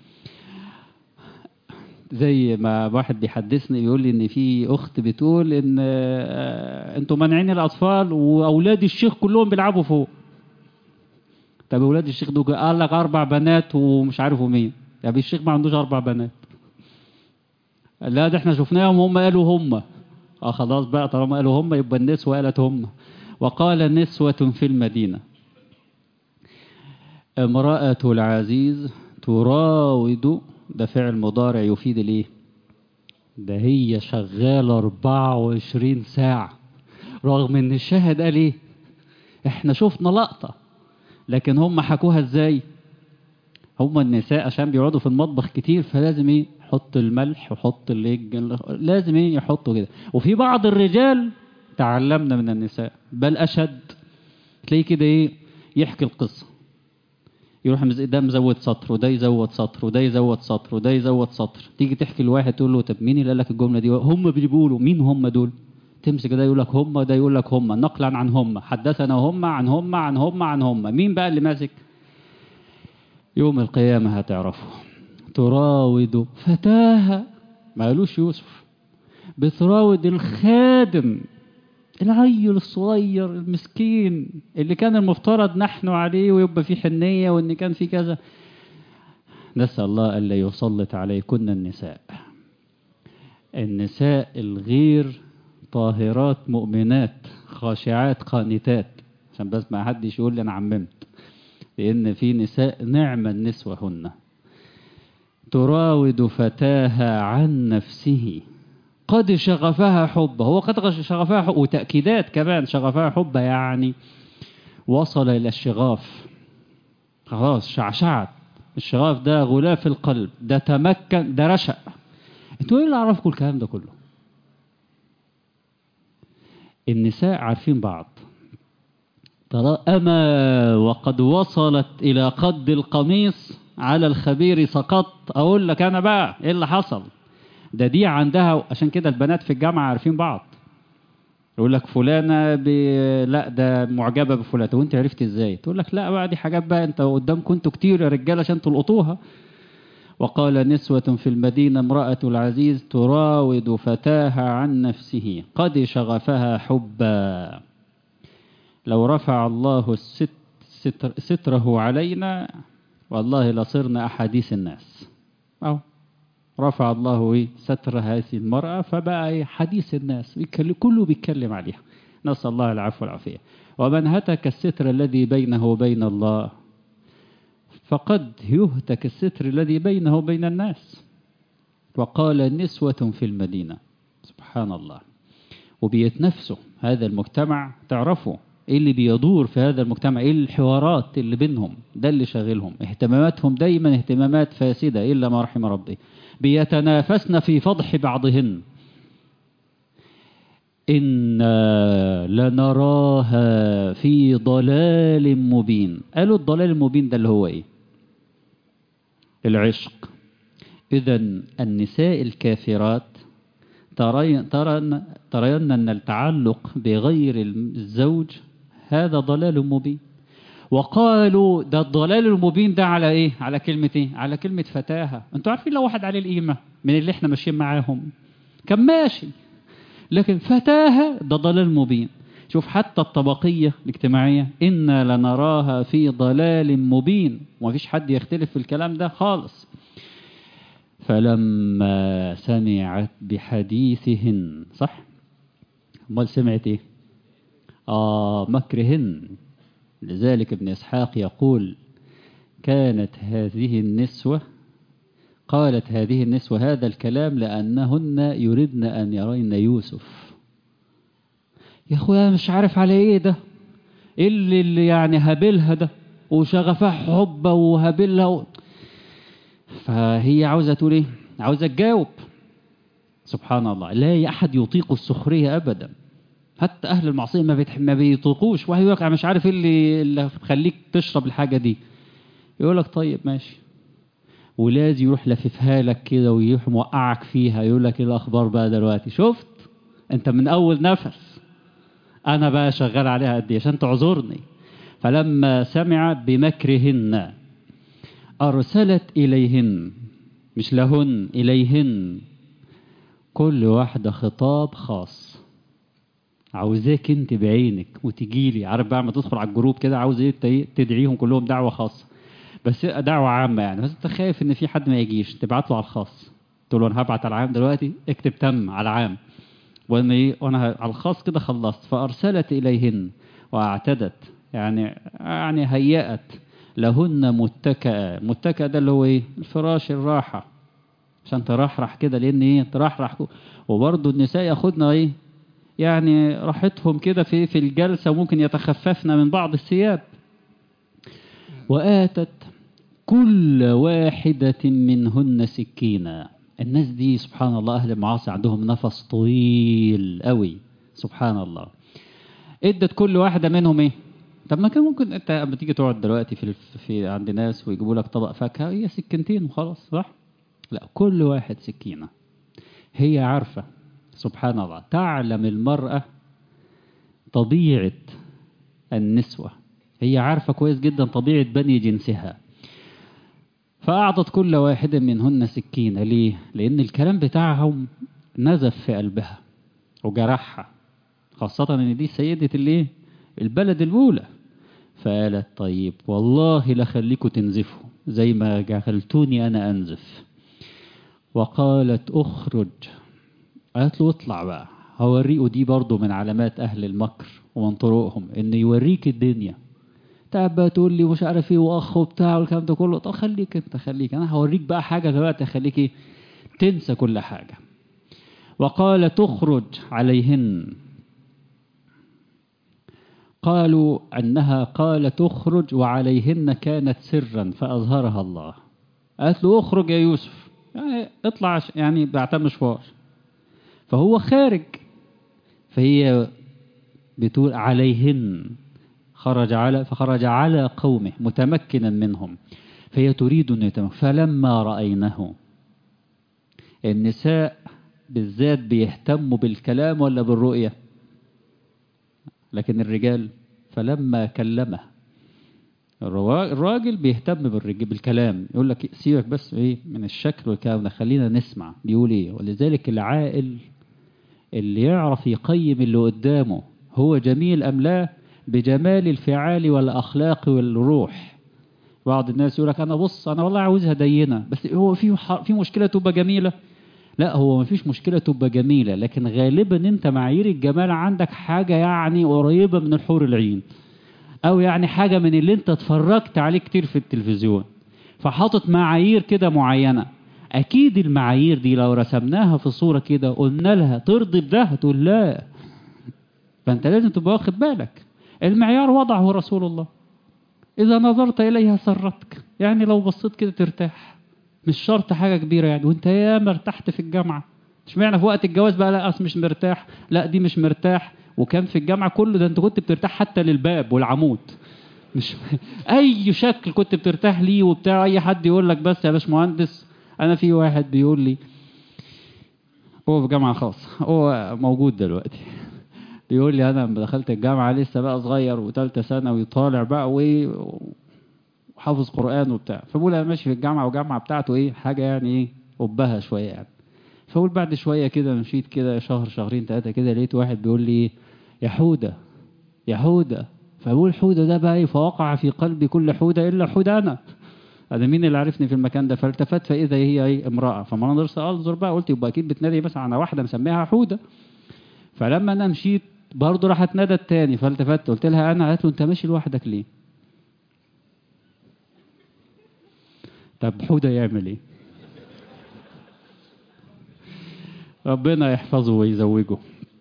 [SPEAKER 1] زي ما واحد بيحدثني بيقول لي ان في اخت بتقول ان انتوا مانعين الاطفال واولاد الشيخ كلهم بيلعبوا فوق. طب اولاد الشيخ دول قال لك اربع بنات ومش عارفوا مين. طب الشيخ ما عندوش اربع بنات. لا ده احنا شفناهم هم قالوا هم. اه خلاص بقى طالما قالوا هم يبقى النسوة قالت هم. وقال نسوة في المدينة امرأة العزيز تراود. ده فعل مضارع يفيد الايه؟ ده هي شغالة أربعة وعشرين ساعة، رغم ان الشاهد قال ايه؟ احنا شفنا لقطة، لكن هم حكوها ازاي؟ هم النساء عشان بيقعدوا في المطبخ كتير فلازم ايه؟ يحط الملح ويحط الليج، لازم ايه؟ يحطوا كده. وفي بعض الرجال تعلمنا من النساء بل اشد، تلاقيه كده ايه؟ يحكي القصة، يروح ده مزود سطر وده يزود سطر وده يزود سطر وده يزود سطر. تيجي تحكي لواحد تقول له طب مين اللي قال لك الجملة دي؟ هم بيقولوا. مين هم دول؟ تمسك ده يقول لك هم، ده يقول لك هم، نقلا عن هم، حدثنا هم عن هم عن هم عن هم. مين بقى اللي ماسك؟ يوم القيامة هتعرفوا. تراود فتاها، ما قالوش يوسف، بتراود الخادم العيل الصغير المسكين اللي كان المفترض نحن عليه ويبقى فيه حنية وان كان فيه كذا. نسأل الله ألا يسلط عليكن النساء، النساء الغير طاهرات مؤمنات خاشعات قانتات، عشان بس ما حدش يقول لي انا عممت، لان في نساء نعم النسوة هن. تراود فتاها عن نفسه قد شغفها حبه. هو قد شغفها حب، وتأكيدات كمان شغفها حبه، يعني وصل إلى الشغاف خلاص، شعشعت. الشغاف ده غلاف القلب، ده تمكن، ده رشأ. انتوا ايه اللي عرفكم الكلام ده كله؟ النساء عارفين بعض. ترى أما وقد وصلت إلى قد القميص على الخبير سقط. أقول لك أنا بقى إيه اللي حصل. ده دي عندها، عشان كده البنات في الجامعة عارفين بعض. يقول لك فلانة ب... لا ده معجبة بفلانة. وانت عرفت ازاي؟ تقول لك لا بقى دي حاجات بقى انت قدام كنتوا كتير يا رجالة عشان تلقطوها. وقال نسوة في المدينة امرأة العزيز تراود فتاها عن نفسه قد شغفها حبا. لو رفع الله الست ستر ستره علينا والله لصرنا أحاديث الناس. أو رفع الله ايه ستر هذه المرأة فبقى حديث الناس، كله بيتكلم عليها. نسأل الله العفو والعافية. ومن هتك الستر الذي بينه وبين الله فقد يهتك الستر الذي بينه وبين الناس. وقال نسوة في المدينة. سبحان الله. وبيتنافسوا هذا المجتمع. تعرفوا ايه اللي بيدور في هذا المجتمع؟ ايه الحوارات اللي بينهم؟ ده اللي شاغلهم. اهتماماتهم دايما اهتمامات فاسدة إلا ما رحم ربي. بيتنافسن في فضح بعضهن. إنا لنراها في ضلال مبين. قالوا الضلال المبين ده اللي هو إيه؟ العشق. إذن النساء الكافرات ترين ترين ترين أن التعلق بغير الزوج هذا ضلال مبين. وقالوا ده الضلال المبين ده على إيه؟ على كلمة إيه؟ على كلمة فتاهة. أنتوا عارفين لو واحد عليه القيمة من اللي إحنا ماشيين معاهم كان ماشي، لكن فتاهة ده ضلال مبين. شوف حتى الطبقية الاجتماعية إنا لنراها في ضلال مبين، ومفيش حد يختلف في الكلام ده خالص. فلما سمعت بحديثهن، صح؟ امال سمعت ايه؟ آه مكرهن. لذلك ابن إسحاق يقول كانت هذه النسوة قالت هذه النسوة هذا الكلام لأنهن يردن أن يرين يوسف. يا أخويا مش عارف على إيه ده، إيه اللي, اللي يعني هابلها ده وشغفها حبة وهابلها و... فهي عاوزة تقول إيه؟ عاوزة تجاوب. سبحان الله، لا أحد يطيق السخرية أبدا، حتى أهل المعصية ما, بيتح... ما بيطيقوش. واحد يقول لك مش عارف إيه اللي, اللي خليك تشرب الحاجة دي، يقول لك طيب ماشي، ولازم يروح لففها لك كده ويروح موقعك فيها، يقول لك ايه الاخبار بقى دلوقتي؟ شفت انت من اول نفس انا بقى شغال عليها قد ايه عشان تعذرني. فلما سمع بمكرهن ارسلت اليهن، مش لهن، اليهن، كل واحده خطاب خاص. عاوزاك انت بعينك وتجيلي، عارف بقى ما تدخل على الجروب كده عاوز ايه تدعيهم كلهم دعوه خاصه، بس دعوة عامة يعني. بس انت خايف ان في حد ما يجيش تبعت له على الخاص، تقول له انا هبعت على العام دلوقتي، اكتب تم على العام، وانا ايه وانا على الخاص كده خلصت. فارسلت اليهن واعتدت، يعني يعني هيأت لهن متكئة. متكئة ده اللي هو ايه؟ الفراش، الراحة، عشان ترحرح كده، لان ايه ترحرح. وبرضه النساء ياخدنا ايه يعني راحتهم كده في في الجلسة، ممكن يتخففن من بعض الثياب. وآتت كل واحدة منهن سكينة. الناس دي سبحان الله أهل المعاصي عندهم نفس طويل قوي، سبحان الله. ادت كل واحدة منهم ايه؟ طب ما كان ممكن انت لما تيجي تقعد دلوقتي في في عند ناس ويجيبوا لك طبق فاكهة هي سكينتين وخلاص، صح؟ لا، كل واحد سكينة. هي عارفة سبحان الله، تعلم المرأة طبيعة النسوة، هي عارفة كويس جدا طبيعة بني جنسها. فأعطت كل واحد منهن سكينة. ليه؟ لأن الكلام بتاعهم نزف في قلبها وجرحها، خاصة أن دي سيدة الايه؟ البلد الأولى. فقالت طيب والله لخليكوا تنزفوا زي ما جعلتوني أنا أنزف. وقالت أخرج، قالت له اطلع بقى هوريكوا. دي برضو من علامات أهل المكر ومن طرقهم، إن يوريك الدنيا. تعب تقول لي مش عارف ايه واخ وبتاع والكلام ده كله، طب خليك انت، خليك انا هوريك بقى حاجه دلوقتي خليك ايه تنسى كل حاجه. وقال تخرج عليهن، قالوا انها قال تخرج وعليهن كانت سرا فاظهرها الله. قالت له اخرج يا يوسف، يعني اطلع يعني بعتها مشوار، فهو خارج، فهي بتقول عليهن، خرج على فخرج على قومه متمكنا منهم، فهي تريد أن يتمكن. فلما رأينه، النساء بالذات بيهتموا بالكلام ولا بالرؤية؟ لكن الرجال فلما كلمه، الراجل بيهتم بالكلام، يقول لك سيبك بس ايه من الشكل والكلام ده، خلينا نسمع بيقول ايه. ولذلك العاقل اللي يعرف يقيم اللي قدامه هو جميل أم لا بجمال الفعال والأخلاق والروح. بعض الناس يقول لك أنا بص أنا والله عاوزها دينة، بس هو في في مشكلة تبقى جميلة. لا، هو ما فيش مشكلة تبقى جميلة، لكن غالبا أنت معايير الجمال عندك حاجة يعني قريبة من الحور العين، أو يعني حاجة من اللي أنت اتفرجت عليه كتير في التلفزيون، فحاطط معايير كده معينة. أكيد المعايير دي لو رسمناها في صورة كده قلنا لها ترضي بده هتقول لا. فأنت لازم تبقى واخد بالك، المعيار وضعه رسول الله، إذا نظرت إليها سرتك، يعني لو بصيت كده ترتاح، مش شرط حاجة كبيرة يعني، وانت ياما ارتحت في الجامعة اشمعنى في وقت الجواز بقى لا اصل مش مرتاح، لا دي مش مرتاح، وكان في الجامعه كله ده انت كنت بترتاح حتى للباب والعمود، مش اي شكل كنت بترتاح ليه وبتاع. اي حد يقول لك بس يا باشمهندس، انا في واحد بيقول لي هو في جامعه خاصه، هو موجود دلوقتي، بيقول لي انا لما دخلت الجامعه لسه بقى صغير وثالثه ثانوي وطالع بقى وحافظ قران وبتاع، فبقول انا ماشي في الجامعه والجامعه بتاعته ايه حاجه يعني ايه قبها شويه يعني. فقول بعد شويه كده مشيت كده شهر شهرين ثلاثه كده لقيت واحد بيقول لي يا حوده يا حوده، فبقول حوده ده بقى ايه، فوقع في قلبي كل حوده الا حوده انا، هذا مين اللي عرفني في المكان ده؟ فالتفت فاذا هي ايه امراه، فما نقدرش انظر بقى، قلت يبقى اكيد بتنادي مثلا على واحده مسميها حوده. فلما انا مشيت برضه راحت نادت تاني، فالتفت قلت لها انا، قالت له انت ماشي لوحدك ليه؟ طب حوده يعمل ايه؟ ربنا يحفظه ويزوجه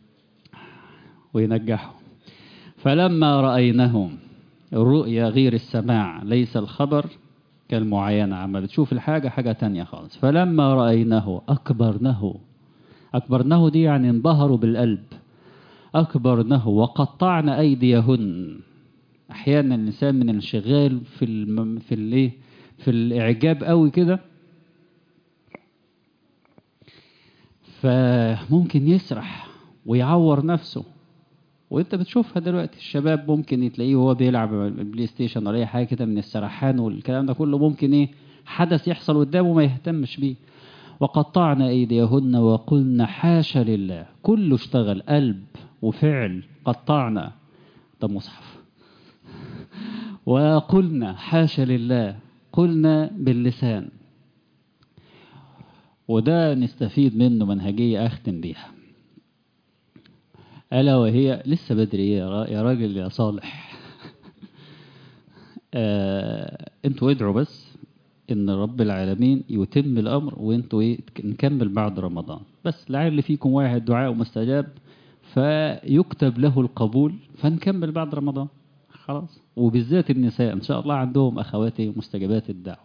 [SPEAKER 1] وينجحه. فلما رأينهم، الرؤيا غير السماع، ليس الخبر كالمعاينة، عما بتشوف الحاجة حاجة تانية خالص. فلما رأيناه أكبرنه، أكبرنه دي يعني انبهروا بالقلب، أكبرنه وقطعن أيديهن. أحيانا الإنسان من الانشغال في الم... في الإيه في الإعجاب قوي كده فممكن يسرح ويعور نفسه. وانت بتشوفها دلوقتي الشباب ممكن تلاقيه وهو بيلعب بلاي ستيشن ولا اي حاجه كده من السرحان والكلام ده كله، ممكن ايه حدث يحصل قدامه ما يهتمش بيه. وقطعنا ايديهن وقلنا حاشا لله، كله اشتغل قلب وفعل. قطعنا ده مصحف. وقلنا حاشا لله، قلنا باللسان. وده نستفيد منه منهجيه اختم بيها، ألا وهي لسه بدري يا راجل يا صالح. آه انتوا ادعوا بس ان رب العالمين يتم الامر، وانتوا ايه نكمل بعد رمضان، بس لعل فيكم واحد دعاء مستجاب فيكتب له القبول فنكمل بعد رمضان خلاص. وبالذات النساء ان شاء الله عندهم اخواتي مستجابات الدعوة.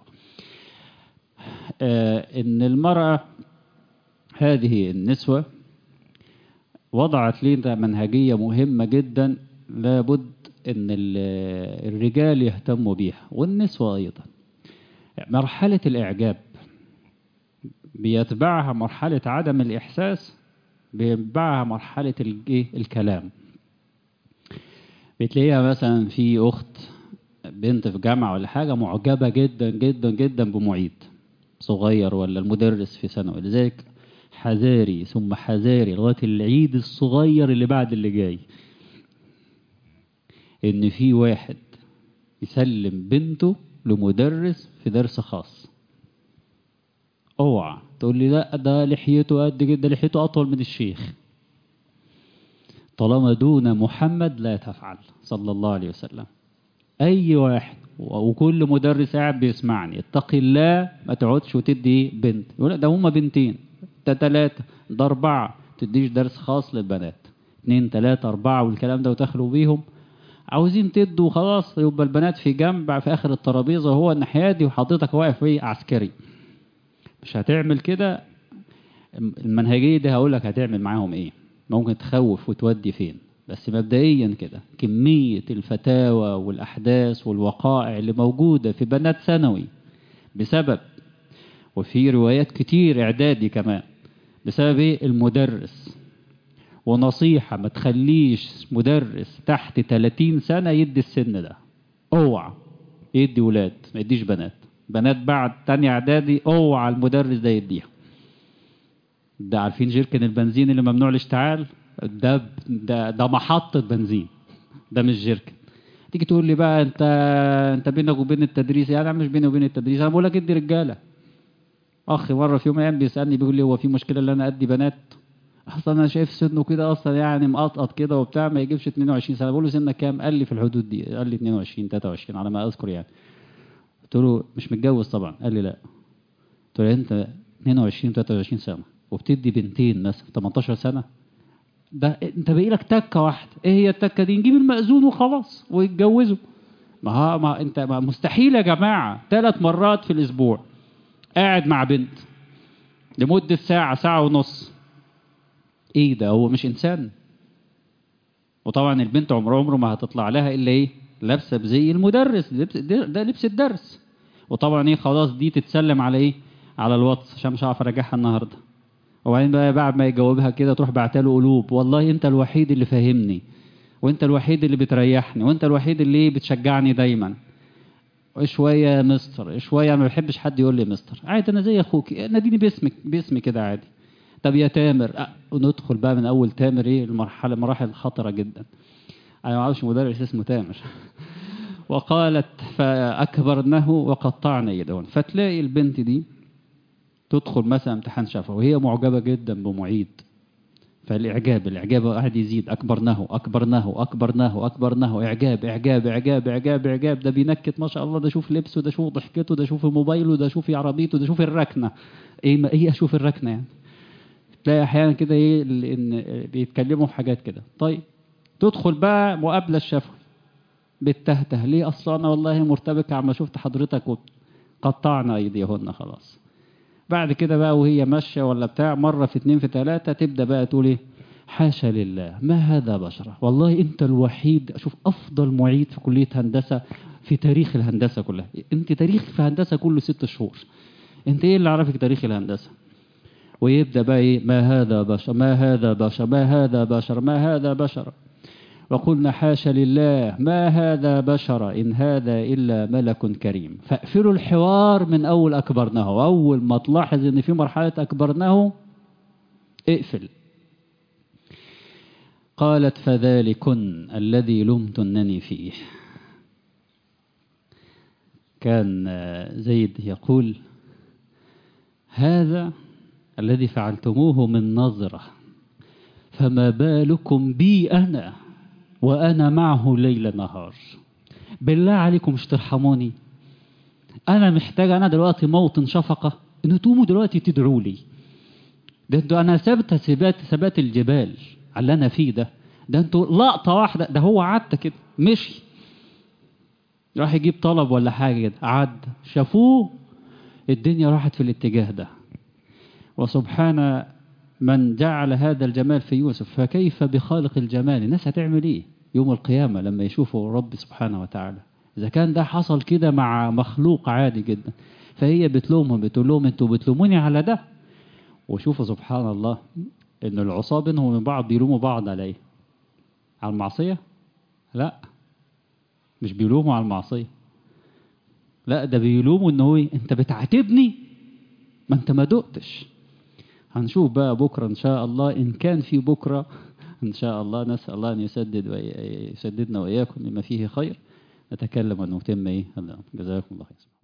[SPEAKER 1] آه ان المرأة هذه النسوة وضعت لنا منهجية مهمة جدا، لابد ان الرجال يهتموا بيها والنسوة ايضا. مرحلة الاعجاب بيتبعها مرحلة عدم الاحساس، بيتبعها مرحلة الكلام. بتلاقيها مثلا في اخت بنت في جامعة ولا حاجة معجبة جدا جدا جدا بمعيد صغير ولا المدرس في ثانوي، لذلك حذاري ثم حذاري لغاية العيد الصغير اللي بعد اللي جاي ان في واحد يسلم بنته لمدرس في درس خاص. اوعى تقول لي لا ده لحيته قد كده، لحيته اطول من الشيخ. طالما دون محمد لا تفعل صلى الله عليه وسلم. اي واحد وكل مدرس قاعد بيسمعني اتق الله، ما تقعدش وتدي بنت يقول ده هما بنتين ده ثلاثة ده أربعة، تديش درس خاص للبنات اتنين تلاتة أربعة والكلام ده وتخلوا بيهم. عاوزين تدوا خلاص يبقى البنات في جنب في آخر الترابيزة وهو الناحية دي وحضرتك واقف ايه عسكري. مش هتعمل كده. المنهجية دي هقولك هتعمل معاهم ايه، ممكن تخوف وتودي فين. بس مبدئيا كده كمية الفتاوى والأحداث والوقائع اللي موجودة في بنات ثانوي بسبب، وفي روايات كتير إعدادي كمان، بسبب ايه المدرس. ونصيحة ما تخليش مدرس تحت ثلاثين سنة يدي السن ده. اوعى يدي ولاد، ما يديش بنات. بنات بعد تانية إعدادي اوعى المدرس ده يديها. ده عارفين جيركن البنزين اللي ممنوع الاشتعال ده ده ده محطة بنزين، ده مش جيركن. تيجي تقول لي بقى انت انت بينك وبين التدريس، يعني مش بيني وبين التدريس، انا بقول لك ادي رجاله. اخي مره في يوم ايام بيسالني بيقول لي هو في مشكله ان انا ادي بنات؟ اصلا انا شايف سنه كده اصلا يعني مقطقط كده وبتاع ما يجيبش اتنين وعشرين سنه. بقول له سنك كام؟ قال لي في الحدود دي، قال لي اتنين وعشرين تلاتة وعشرين على ما اذكر يعني. قلت له مش متجوز طبعا؟ قال لي لا. قلت له انت اتنين وعشرين تلاتة وعشرين سنه وبتدي بنتين مثلا تمنتاشر سنه؟ ده انت باقي لك تكه واحده. ايه هي التكه دي؟ نجيب المأذون وخلاص ويتجوزوا. ما ها ما انت ما مستحيل يا جماعه ثلاث مرات في الاسبوع قاعد مع بنت لمده ساعه ساعه ونص ايه ده؟ هو مش انسان؟ وطبعا البنت عمره عمره ما هتطلع لها الا ايه؟ لابسه بزي المدرس، لبس ده, ده لبس الدرس. وطبعا ايه خلاص دي تتسلم على ايه؟ على الواتس عشان مش هعرف اراجعها النهارده. وبعدين بقى بعد ما يجاوبها كده تروح بعتله قلوب، والله انت الوحيد اللي فاهمني، وانت الوحيد اللي بتريحني، وانت الوحيد اللي بتشجعني دايما. شويه يا مستر، شويه ما بحبش حد يقول لي مستر، عادي انا زي اخوك، ناديني باسمك باسمي كده عادي. طب يا تامر، أه وندخل بقى من اول تامر ايه المرحله، مراحل خطره جدا. انا ما اعرفش مدرس اسمه تامر. وقالت فاكبرنه وقطعن يدهن. فتلاقي البنت دي تدخل مثلا امتحان شفوي وهي معجبه جدا بمعيد، فالاعجاب الاعجاب قاعد يزيد، اكبرنه اكبرنه اكبرنه اكبرنه، اعجاب اعجاب اعجاب اعجاب اعجاب، ده بينكت ما شاء الله، ده شوف لبسه، ده شوف ضحكته، ده شوف موبايله، ده شوف عربيته، ده شوف الركنه. ايه ما ايه اشوف الركنه يعني؟ تلاقي احيانا كده ايه ان بيتكلموا في حاجات كده. طيب تدخل بقى مقابله الشفوي بالتهته، ليه؟ اصلا انا والله مرتبكه عما شفت حضرتك، قطعنا ايديهن خلاص. بعد كده بقى وهي ماشيه ولا بتاع، مره في اتنين في تلاته تبدا بقى تقول ايه؟ حاشا لله، ما هذا بشرة، والله انت الوحيد. اشوف افضل معيد في كليه هندسه في تاريخ الهندسه كلها، انت تاريخ في هندسه كله ست شهور، انت ايه اللي عرفك تاريخ الهندسه؟ ويبدا بقى ايه؟ ما هذا بشر، ما هذا بشر، ما هذا بشر، ما هذا بشر. وقلنا حاشا لله ما هذا بشر إن هذا إلا ملك كريم. فاقفلوا الحوار من أول أكبرناه، أول ما تلاحظ إن في مرحلة أكبرناه اقفل. قالت فذلكن الذي لمتنني فيه. كان زيد يقول هذا الذي فعلتموه من نظرة، فما بالكم بي أنا وأنا معه ليل نهار. بالله عليكم مش ترحموني؟ أنا محتاج أنا دلوقتي موطن شفقة إن تقوموا دلوقتي تدعوا لي. ده انتوا أنا ثابت ثبات ثبات الجبال على اللي أنا فيه ده. ده انتوا لقطة واحدة، ده هو عدى كده مشي، راح يجيب طلب ولا حاجة كده عدى، شافوه الدنيا راحت في الاتجاه ده. وسبحان من جعل هذا الجمال في يوسف، فكيف بخالق الجمال؟ الناس هتعمل ايه يوم القيامة لما يشوفوا رب سبحانه وتعالى؟ إذا كان ده حصل كده مع مخلوق عادي جدا، فهي بتلومهم، بتقول لهم انتوا بتلوموني على ده. وشوفوا سبحان الله ان العصاة بينهم وبين بعض بيلوموا بعض على ايه؟ على المعصية؟ لا، مش بيلوموا على المعصية، لا ده بيلوموا انه ايه؟ انت بتعاتبني ما انت ما دقتش. هنشوف بقى بكرة إن شاء الله، إن كان في بكرة إن شاء الله. نسأل الله أن يسدد ويسددنا وإياكم لما فيه خير. نتكلم ونتم إيه. جزاكم الله خير.